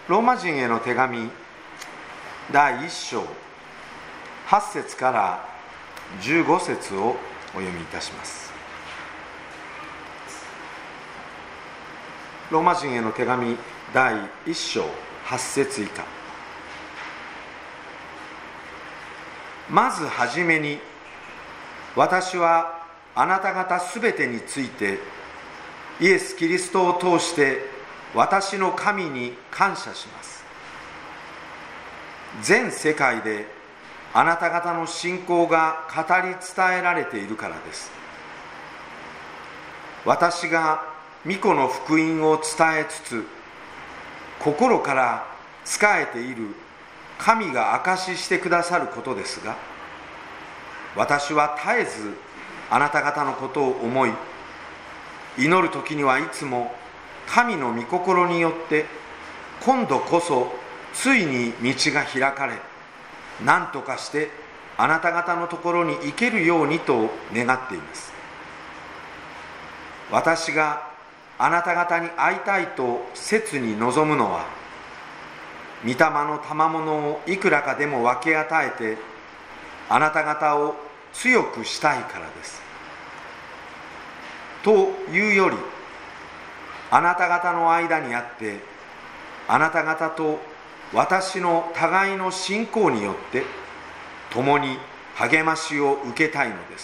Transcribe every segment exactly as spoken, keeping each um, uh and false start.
ローマ人への手紙だいいっ章はち節からじゅうご節をお読みいたします。ローマ人への手紙だいいっ章はち節以下。まずはじめに、私はあなた方すべてについてイエス・キリストを通して私の神に感謝します。全世界であなた方の信仰が語り伝えられているからです。私が御子の福音を伝えつつ心から仕えている神が証ししてくださることですが、私は絶えずあなた方のことを思い、祈る時にはいつも神の御心によって今度こそついに道が開かれ、何とかしてあなた方のところに行けるようにと願っています。私があなた方に会いたいと切に望むのは、御霊の賜物をいくらかでも分け与えてあなた方を強くしたいからです。というより、あなた方の間にあってあなた方と私の互いの信仰によって共に励ましを受けたいのです。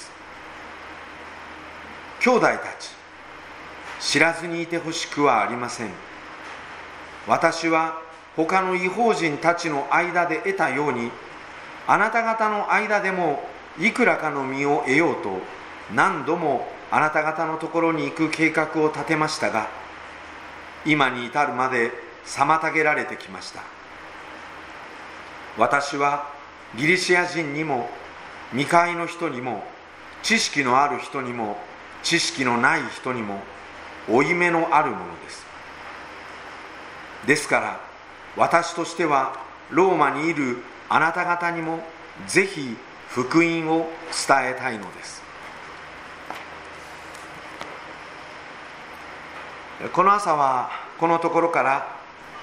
兄弟たち、知らずにいてほしくはありません。私は他の異邦人たちの間で得たように、あなた方の間でもいくらかの実を得ようと何度もあなた方のところに行く計画を立てましたが、今に至るまで妨げられてきました。私はギリシア人にも未開の人にも知識のある人にも知識のない人にも負い目のあるものです。ですから私としてはローマにいるあなた方にもぜひ福音を伝えたいのです。この朝はこのところから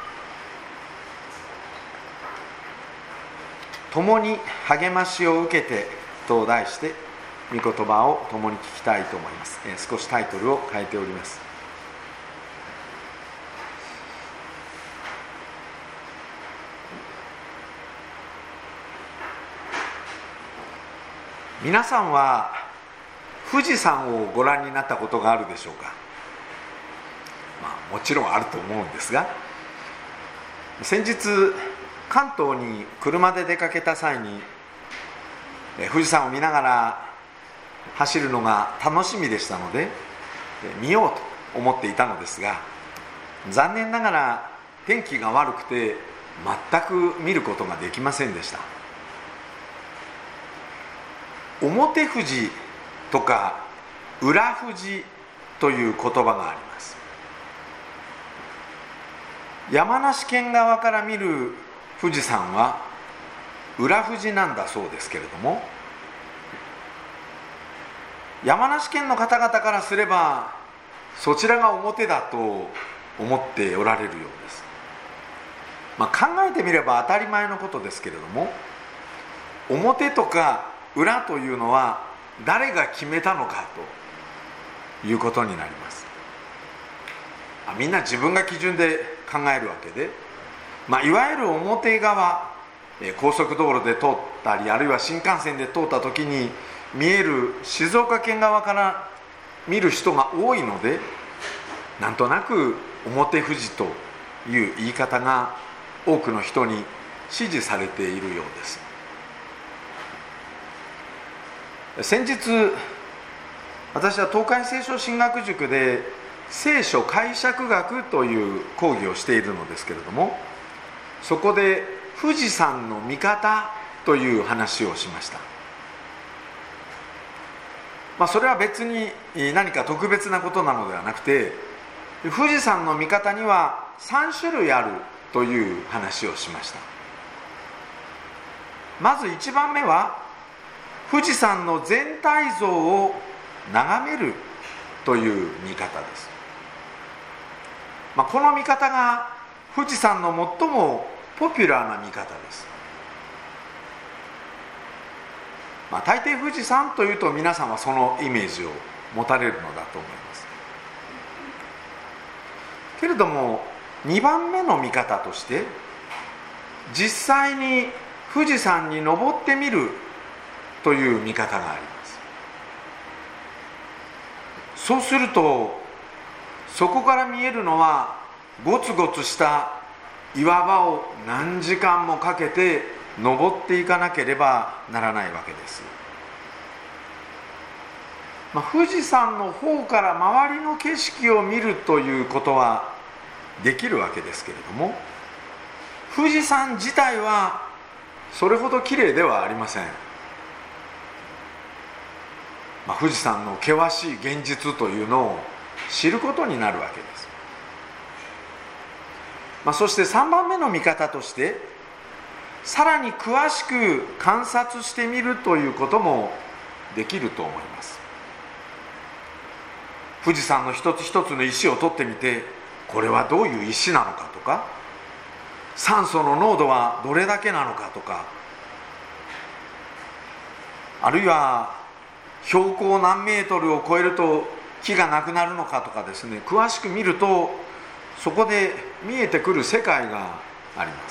共に励ましを受けてと題して御言葉を共に聞きたいと思います。少しタイトルを変えております。皆さんは富士山をご覧になったことがあるでしょうか。まあ、もちろんあると思うんですが、先日関東に車で出かけた際に富士山を見ながら走るのが楽しみでしたので見ようと思っていたのですが、残念ながら天気が悪くて全く見ることができませんでした。表富士とか裏富士という言葉があります。山梨県側から見る富士山は裏富士なんだそうですけれども、山梨県の方々からすればそちらが表だと思っておられるようです。まあ、考えてみれば当たり前のことですけれども、表とか裏というのは誰が決めたのかということになります。みんな自分が基準で考えるわけで、まあ、いわゆる表側、高速道路で通ったりあるいは新幹線で通った時に見える静岡県側から見る人が多いので、なんとなく表富士という言い方が多くの人に支持されているようです。先日私は東海聖書神学塾で聖書解釈学という講義をしているのですけれども、そこで富士山の見方という話をしました。まあ、それは別に何か特別なことなのではなくて、富士山の見方にはさん種類あるという話をしました。まずいちばんめは富士山の全体像を眺めるという見方です。まあ、この見方が富士山の最もポピュラーな見方です。まあ、大抵富士山というと皆さんはそのイメージを持たれるのだと思いますけれども、にばんめの見方として実際に富士山に登ってみるという見方があります。そうするとそこから見えるのはゴツゴツした岩場を何時間もかけて登っていかなければならないわけです。まあ、富士山の方から周りの景色を見るということはできるわけですけれども、富士山自体はそれほどきれいではありません。まあ、富士山の険しい現実というのを知ることになるわけです。まあ、そしてさんばんめの見方として、さらに詳しく観察してみるということもできると思います。富士山の一つ一つの石を取ってみて、これはどういう石なのかとか、酸素の濃度はどれだけなのかとか、あるいは標高何メートルを超えると木がなくなるのかとかですね、詳しく見るとそこで見えてくる世界があります。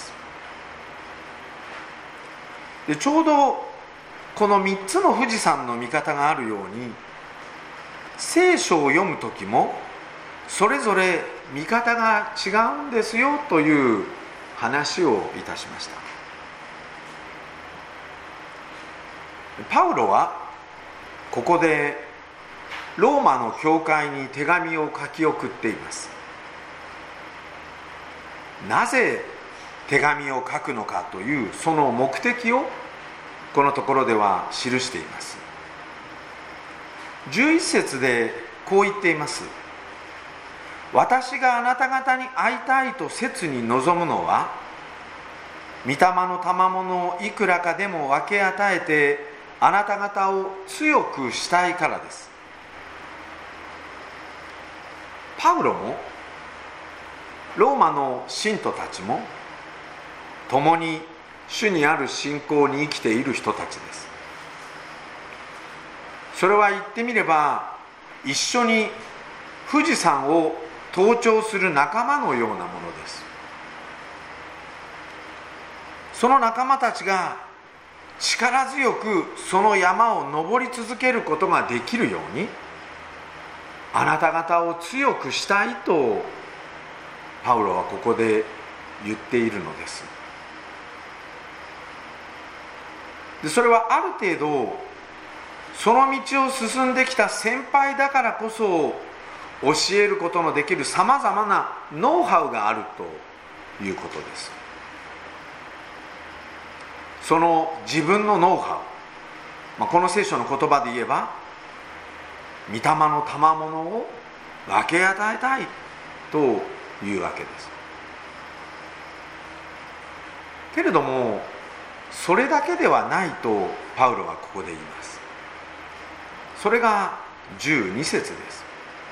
でちょうどこのみっつの富士山の見方があるように、聖書を読むときもそれぞれ見方が違うんですよという話をいたしました。パウロはここでローマの教会に手紙を書き送っています。なぜ手紙を書くのかというその目的をこのところでは記しています。じゅういっ節でこう言っています。私があなた方に会いたいと切に望むのは、御霊の賜物をいくらかでも分け与えてあなた方を強くしたいからです。パウロもローマの信徒たちも共に主にある信仰に生きている人たちです。それは言ってみれば一緒に富士山を登頂する仲間のようなものです。その仲間たちが力強くその山を登り続けることができるように、あなた方を強くしたいとパウロはここで言っているのです。でそれはある程度その道を進んできた先輩だからこそ教えることのできるさまざまなノウハウがあるということです。その自分のノウハウ、まあ、この聖書の言葉で言えば御霊の賜物を分け与えたいというわけです。けれどもそれだけではないとパウロはここで言います。それがじゅうに節です。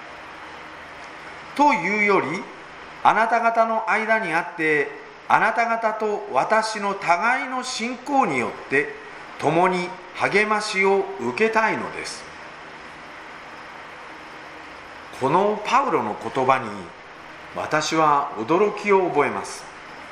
というよりあなた方の間にあってあなた方と私の互いの信仰によって共に励ましを受けたいのです。このパウロの言葉に私は驚きを覚えます。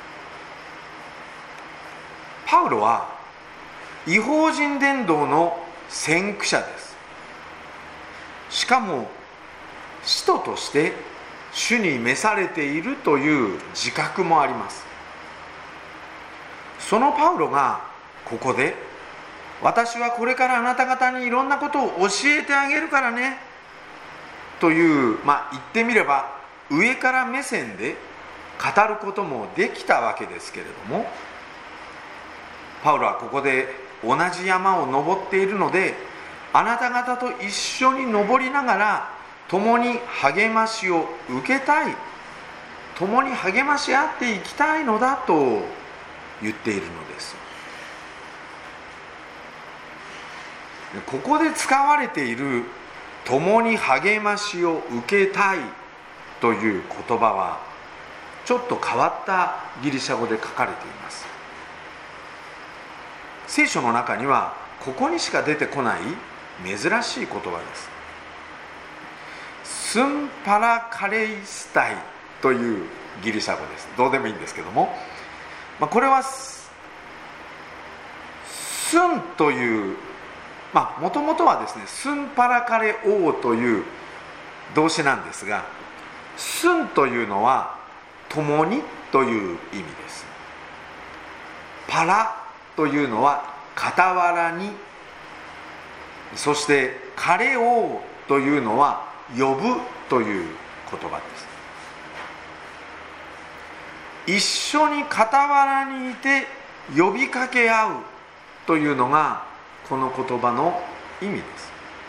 パウロは異邦人伝道の先駆者です。しかも使徒として主に召されているという自覚もあります。そのパウロがここで私はこれからあなた方にいろんなことを教えてあげるからねという、まあ言ってみれば上から目線で語ることもできたわけですけれども、パウロはここで同じ山を登っているのであなた方と一緒に登りながら共に励ましを受けたい、共に励まし合っていきたいのだと言っているのです。ここで使われている共に励ましを受けたいという言葉はちょっと変わったギリシャ語で書かれています。聖書の中にはここにしか出てこない珍しい言葉です。スンパラカレイスタイというギリシャ語です。どうでもいいんですけども、まあ、これはスンというまあもともとはですねスンパラカレオーという動詞なんですが、スンというのは共にという意味です。パラというのは傍らに、そしてカレオーというのは呼ぶという言葉です。一緒に傍らにいて呼びかけ合うというのがこの言葉の意味です。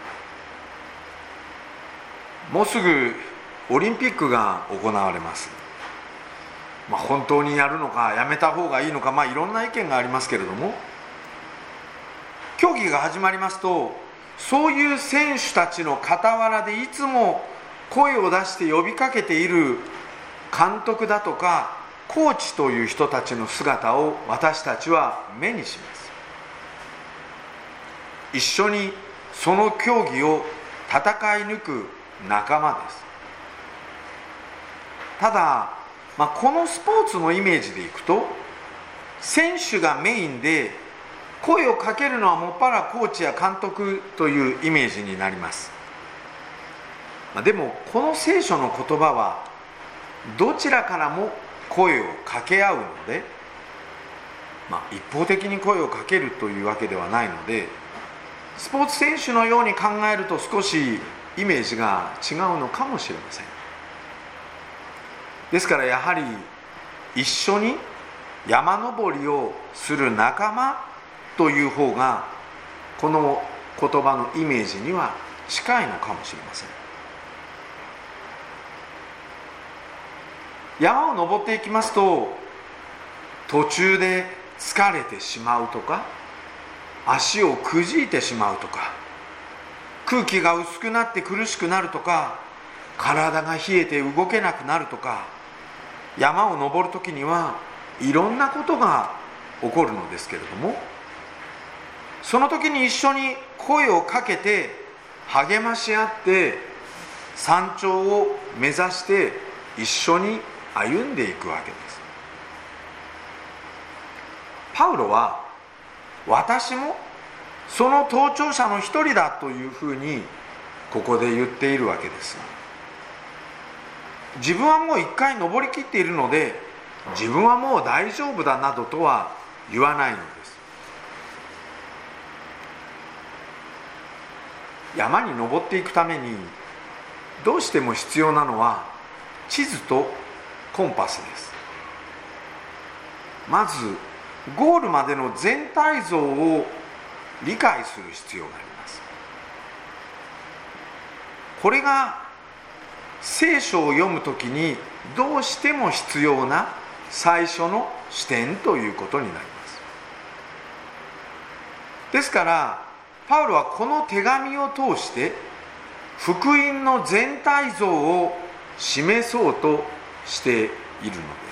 もうすぐオリンピックが行われます。まあ、本当にやるのかやめた方がいいのか、まあ、いろんな意見がありますけれども、競技が始まりますとそういう選手たちの傍らでいつも声を出して呼びかけている監督だとかコーチという人たちの姿を私たちは目にします。一緒にその競技を戦い抜く仲間です。ただ、まあ、このスポーツのイメージでいくと選手がメインで声をかけるのはもっぱらコーチや監督というイメージになります。まあ、でもこの聖書の言葉はどちらからも声を掛け合うので、まあ、一方的に声をかけるというわけではないので、スポーツ選手のように考えると少しイメージが違うのかもしれません。ですからやはり一緒に山登りをする仲間という方がこの言葉のイメージには近いのかもしれません。山を登っていきますと途中で疲れてしまうとか足をくじいてしまうとか空気が薄くなって苦しくなるとか体が冷えて動けなくなるとか、山を登るときにはいろんなことが起こるのですけれども、その時に一緒に声をかけて励まし合って山頂を目指して一緒に歩んでいくわけです。パウロは私もその登頂者の一人だというふうにここで言っているわけです。自分はもう一回登りきっているので自分はもう大丈夫だなどとは言わないのです。山に登っていくためにどうしても必要なのは地図とコンパスです。まずゴールまでの全体像を理解する必要があります。これが聖書を読むときにどうしても必要な最初の視点ということになります。ですからパウロはこの手紙を通して福音の全体像を示そうとしているのです。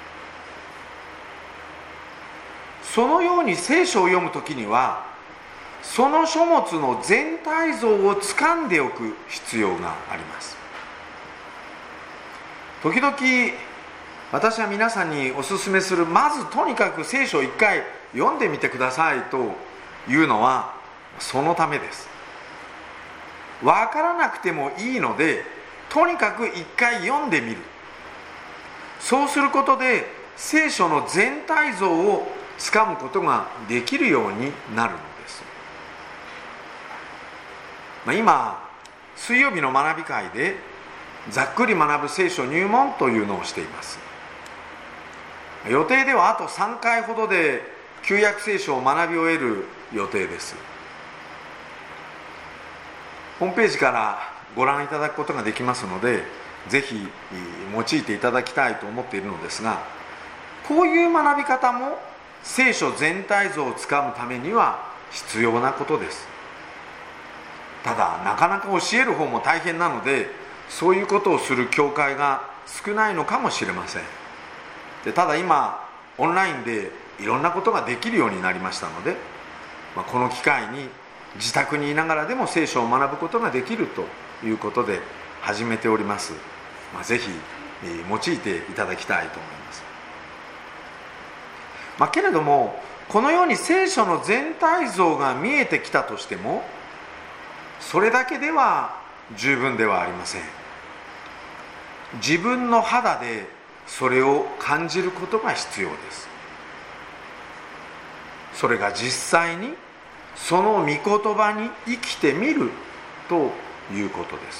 そのように聖書を読むときにはその書物の全体像を掴んでおく必要があります。時々私は皆さんにお勧めする、まずとにかく聖書を一回読んでみてくださいというのはそのためです。分からなくてもいいのでとにかく一回読んでみる。そうすることで聖書の全体像をつかむことができるようになるのです。まあ、今水曜日の学び会でざっくり学ぶ聖書入門というのをしています。予定ではあとさんかいほどで旧約聖書を学び終える予定です。ホームページからご覧いただくことができますので、ぜひ用いていただきたいと思っているのですが、こういう学び方も聖書全体像をつかむためには必要なことです。ただなかなか教える方も大変なので、そういうことをする教会が少ないのかもしれません。でただ今オンラインでいろんなことができるようになりましたので、まあ、この機会に自宅にいながらでも聖書を学ぶことができるということで始めております。まあ、ぜひ、えー、用いていただきたいと思います。まあ、けれどもこのように聖書の全体像が見えてきたとしても、それだけでは十分ではありません。自分の肌でそれを感じることが必要です。それが実際にその御言葉に生きてみるということです。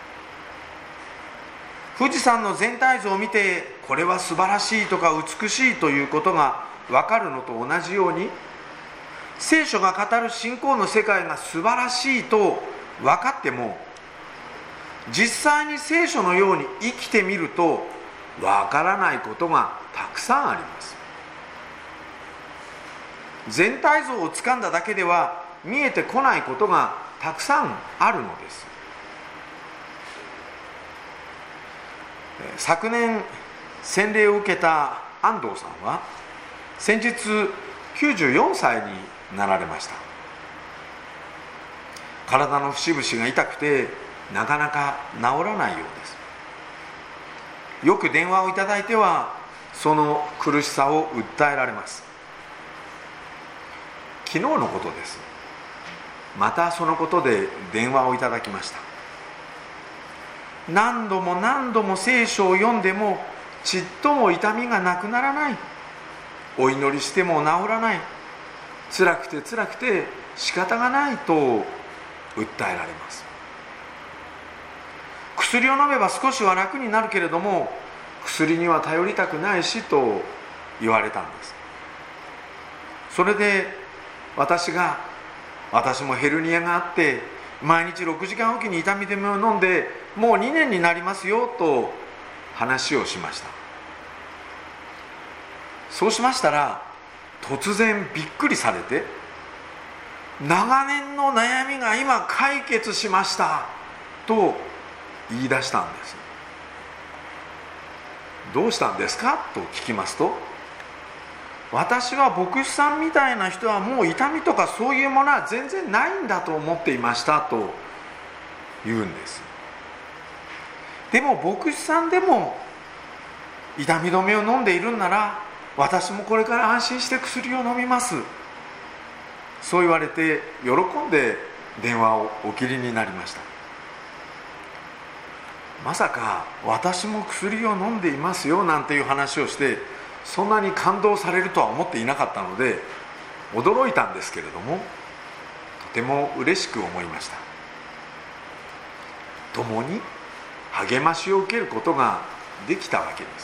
富士山の全体像を見てこれは素晴らしいとか美しいということが分かるのと同じように、聖書が語る信仰の世界が素晴らしいと分かっても、実際に聖書のように生きてみると分からないことがたくさんあります。全体像をつかんだだけでは見えてこないことがたくさんあるのです。昨年洗礼を受けた安藤さんは先日きゅうじゅうよんさいになられました。体の節々が痛くてなかなか治らないようです。よく電話をいただいてはその苦しさを訴えられます。昨日のことです。またそのことで電話をいただきました。何度も何度も聖書を読んでもちっとも痛みがなくならない、お祈りしても治らない、辛くて辛くて仕方がないと訴えられます。薬を飲めば少しは楽になるけれども薬には頼りたくないしと言われたんです。それで私が私もヘルニアがあって毎日ろくじかんおきに痛み止めを飲んでもうにねんになりますよと話をしました。そうしましたら突然びっくりされて、長年の悩みが今解決しましたと言い出したんです。どうしたんですかと聞きますと、私は牧師さんみたいな人はもう痛みとかそういうものは全然ないんだと思っていましたと言うんです。でも牧師さんでも痛み止めを飲んでいるんなら私もこれから安心して薬を飲みます、そう言われて喜んで電話をお切りになりました。まさか私も薬を飲んでいますよなんていう話をしてそんなに感動されるとは思っていなかったので驚いたんですけれども、とても嬉しく思いました。共に励ましを受けることができたわけです。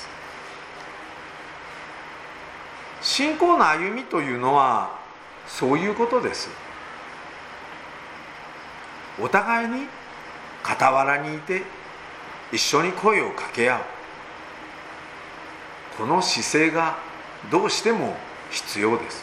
信仰の歩みというのはそういうことです。お互いに傍らにいて一緒に声を掛け合う、この姿勢がどうしても必要です。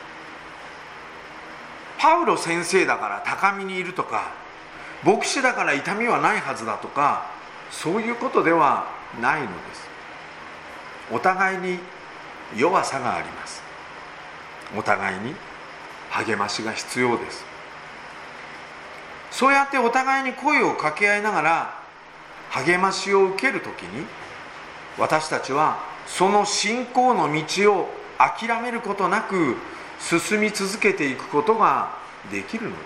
パウロ先生だから高みにいるとか、牧師だから痛みはないはずだとか、そういうことではないのです。お互いに弱さがあります。お互いに励ましが必要です。そうやってお互いに声を掛け合いながら励ましを受けるときに、私たちはその信仰の道を諦めることなく進み続けていくことができるのです。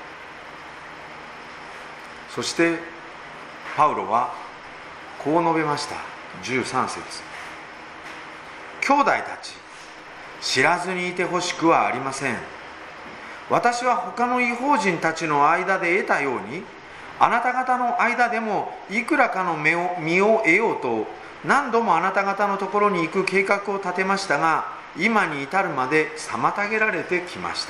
そしてパウロはこう述べました。じゅうさん節、兄弟たち、知らずにいてほしくはありません。私は他の異邦人たちの間で得たように、あなた方の間でもいくらかの身を、身を得ようと何度もあなた方のところに行く計画を立てましたが、今に至るまで妨げられてきました。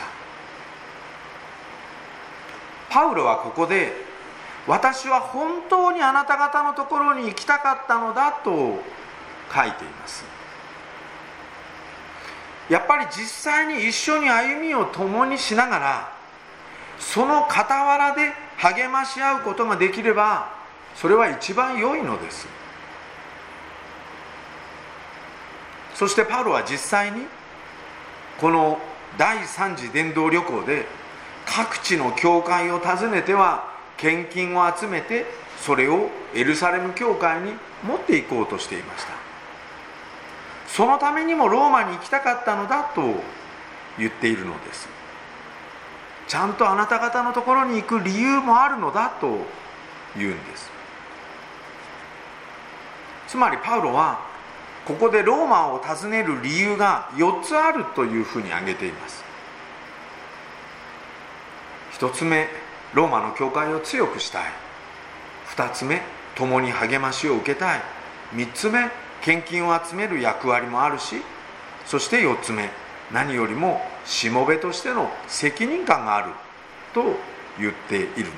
パウロはここで、私は本当にあなた方のところに行きたかったのだと書いています。やっぱり実際に一緒に歩みを共にしながら、その傍らで励まし合うことができれば、それは一番良いのです。 そしてパウロは実際にこの第三次伝道旅行で各地の教会を訪ねては献金を集めて、それをエルサレム教会に持っていこうとしていました。そのためにもローマに行きたかったのだと言っているのです。ちゃんとあなた方のところに行く理由もあるのだと言うんです。つまりパウロはここでローマを訪ねる理由がよっつあるというふうに挙げています。ひとつめ、ローマの教会を強くしたい。ふたつめ、共に励ましを受けたい。みっつめ、献金を集める役割もあるし、そしてよっつめ、何よりもしもべとしての責任感があると言っているのです。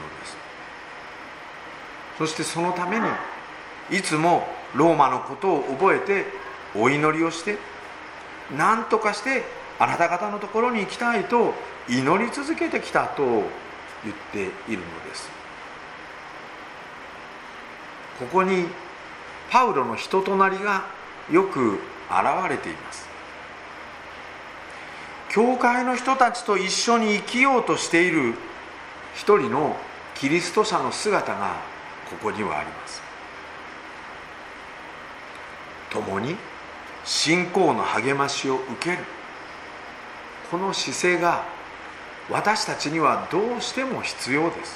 そしてそのためにいつもローマのことを覚えてお祈りをして、何とかしてあなた方のところに行きたいと祈り続けてきたと言っているのです。ここにパウロの人となりがよく現れています。教会の人たちと一緒に生きようとしている一人のキリスト者の姿がここにはあります。共に信仰の励ましを受ける、この姿勢が私たちにはどうしても必要です。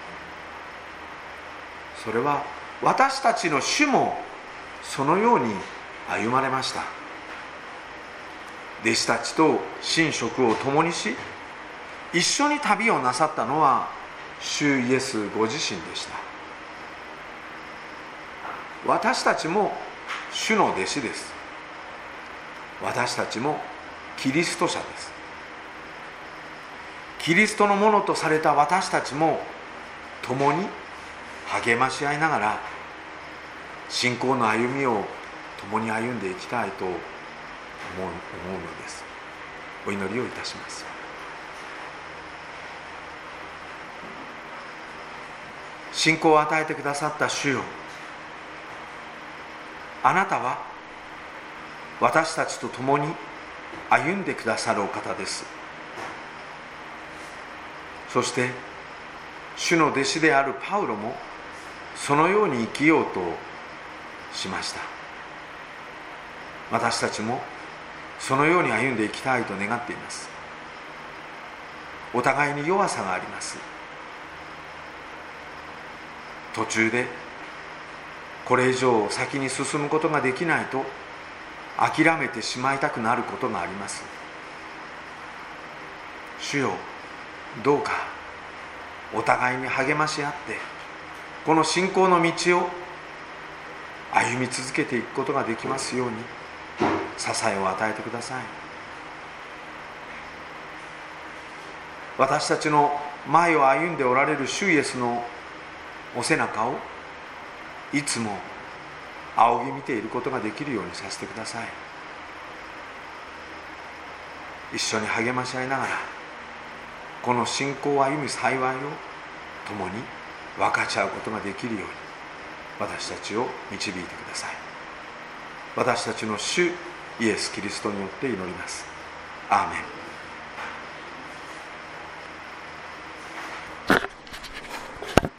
それは私たちの主もそのように歩まれました。弟子たちと寝食を共にし、一緒に旅をなさったのは主イエスご自身でした。私たちも主の弟子です。私たちもキリスト者です。キリストのものとされた私たちも共に励まし合いながら信仰の歩みを共に歩んでいきたいと思う、思うのです。お祈りをいたします。信仰を与えてくださった主よ、あなたは私たちと共に歩んでくださるお方です。そして主の弟子であるパウロもそのように生きようとしました。私たちもそのように歩んでいきたいと願っています。お互いに弱さがあります。途中でこれ以上先に進むことができないと諦めてしまいたくなることがあります。主よ、どうかお互いに励まし合ってこの信仰の道を歩み続けていくことができますように支えを与えてください。私たちの前を歩んでおられる主イエスのお背中をいつも仰ぎ見ていることができるようにさせてください。一緒に励まし合いながらこの信仰を歩む幸いを共に分かち合うことができるように私たちを導いてください。私たちの主イエス・キリストによって祈ります。アーメン。